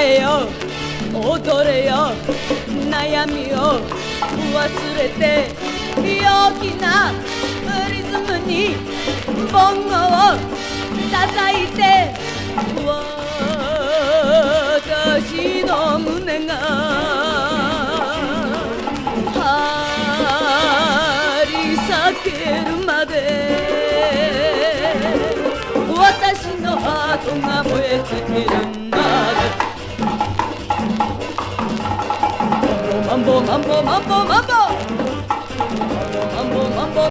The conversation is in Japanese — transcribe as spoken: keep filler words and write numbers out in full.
えよ踊れよ悩みを忘れて陽気なリズムにボンゴを叩いて私の胸が張り裂けるまで私のハートが燃え尽きるまでマンボマンボマンボマンボマンボ